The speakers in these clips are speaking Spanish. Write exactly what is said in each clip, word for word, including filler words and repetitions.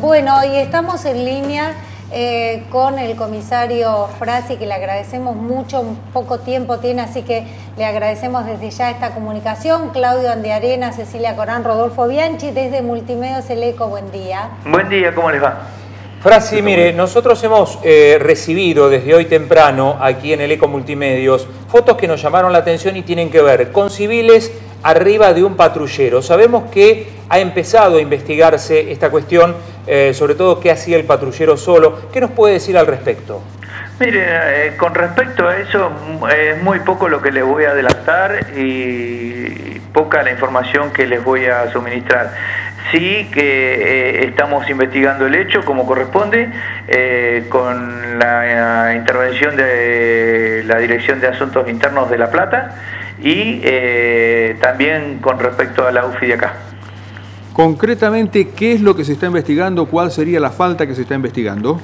Bueno, y estamos en línea eh, con el comisario Frasi, que le agradecemos mucho, un poco tiempo tiene, así que le agradecemos desde ya esta comunicación. Claudio Andiarena, Cecilia Corán, Rodolfo Bianchi, desde Multimedios El Eco, buen día. Buen día, ¿cómo les va? Frasi, mire, nosotros hemos eh, recibido desde hoy temprano, aquí en el Eco Multimedios, fotos que nos llamaron la atención y tienen que ver con civiles arriba de un patrullero. Sabemos que ha empezado a investigarse esta cuestión, eh, sobre todo qué hacía el patrullero solo. ¿Qué nos puede decir al respecto? Mire, eh, con respecto a eso, es muy poco lo que les voy a adelantar y poca la información que les voy a suministrar. Sí que eh, estamos investigando el hecho como corresponde, eh, con la eh, intervención de la Dirección de Asuntos Internos de La Plata y eh, también con respecto a la U F I de acá. Concretamente, ¿qué es lo que se está investigando? ¿Cuál sería la falta que se está investigando?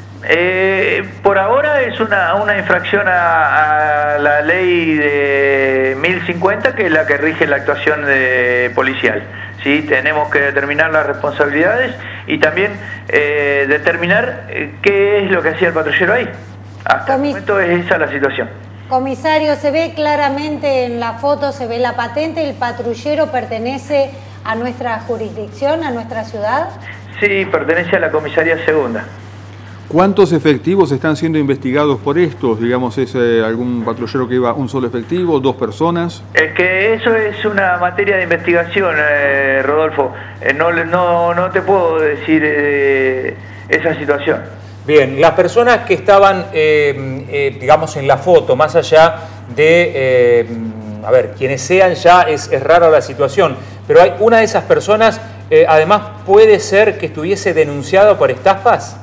Eh, por ahora es una, una infracción a, a la ley de mil cincuenta, que es la que rige la actuación de policial. ¿Sí? Tenemos que determinar las responsabilidades y también eh, determinar eh, qué es lo que hacía el patrullero ahí. Hasta Comis- el momento es esa la situación. Comisario, se ve claramente en la foto, se ve la patente, ¿el patrullero pertenece a nuestra jurisdicción, a nuestra ciudad? Sí, pertenece a la comisaría segunda. ¿Cuántos efectivos están siendo investigados por estos? Digamos, ¿es eh, algún patrullero que iba un solo efectivo, dos personas? Es que eso es una materia de investigación, eh, Rodolfo. Eh, no, no, no te puedo decir eh, esa situación. Bien, las personas que estaban, eh, eh, digamos, en la foto, más allá de, eh, a ver, quienes sean ya, es, es rara la situación, pero hay una de esas personas, eh, además, puede ser que estuviese denunciado por estafas.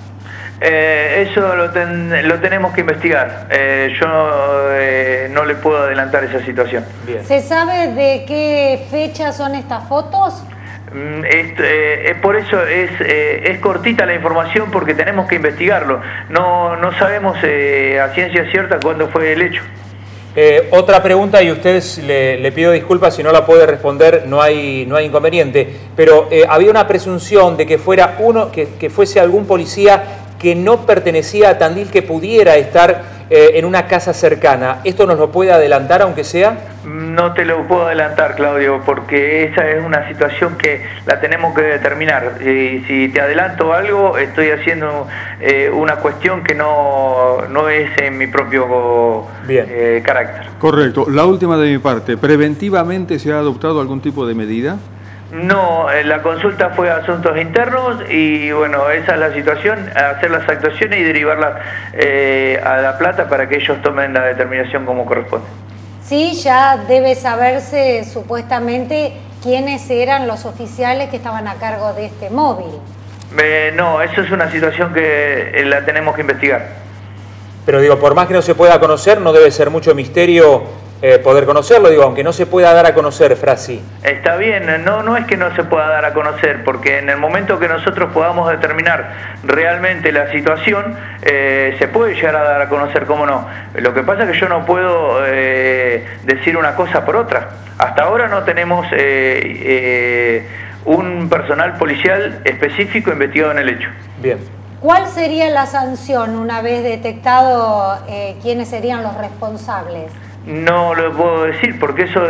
Eh, eso lo, ten, lo tenemos que investigar. Eh, yo eh, no le puedo adelantar esa situación. Bien. ¿Se sabe de qué fecha son estas fotos? Mm, esto, eh, por eso es, eh, es cortita la información porque tenemos que investigarlo. No, no sabemos eh, a ciencia cierta cuándo fue el hecho. Eh, otra pregunta, y usted le, le pido disculpas si no la puede responder, no hay, no hay inconveniente, pero eh, había una presunción de que fuera uno, que, que fuese algún policía que no pertenecía a Tandil, que pudiera estar eh, en una casa cercana. ¿Esto nos lo puede adelantar, aunque sea? No te lo puedo adelantar, Claudio, porque esa es una situación que la tenemos que determinar. Y si te adelanto algo, estoy haciendo eh, una cuestión que no, no es en mi propio eh, carácter. Correcto. La última de mi parte, ¿preventivamente se ha adoptado algún tipo de medida? No, la consulta fue a asuntos internos y bueno, esa es la situación, hacer las actuaciones y derivarlas eh, a La Plata para que ellos tomen la determinación como corresponde. Sí, ya debe saberse supuestamente quiénes eran los oficiales que estaban a cargo de este móvil. Eh, no, eso es una situación que eh, la tenemos que investigar. Pero digo, por más que no se pueda conocer, no debe ser mucho misterio Eh, poder conocerlo, digo, aunque no se pueda dar a conocer, Frasi. Está bien, no, no es que no se pueda dar a conocer, porque en el momento que nosotros podamos determinar realmente la situación, eh, se puede llegar a dar a conocer, cómo no. Lo que pasa es que yo no puedo eh, decir una cosa por otra. Hasta ahora no tenemos eh, eh, un personal policial específico investigado en el hecho. Bien. ¿Cuál sería la sanción una vez detectado eh, quiénes serían los responsables? No lo puedo decir porque eso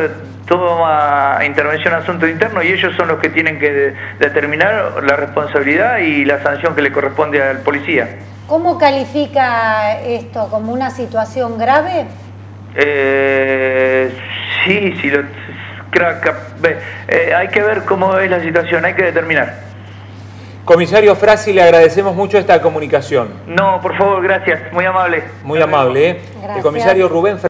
toma intervención a asunto interno y ellos son los que tienen que de, determinar la responsabilidad y la sanción que le corresponde al policía. ¿Cómo califica esto? ¿Como una situación grave? Eh, sí, sí, lo, creo que, eh, hay que ver cómo es la situación, hay que determinar. Comisario Frasi, le agradecemos mucho esta comunicación. No, por favor, gracias, muy amable. Muy amable, ¿eh? Gracias. El comisario Rubén Frasi.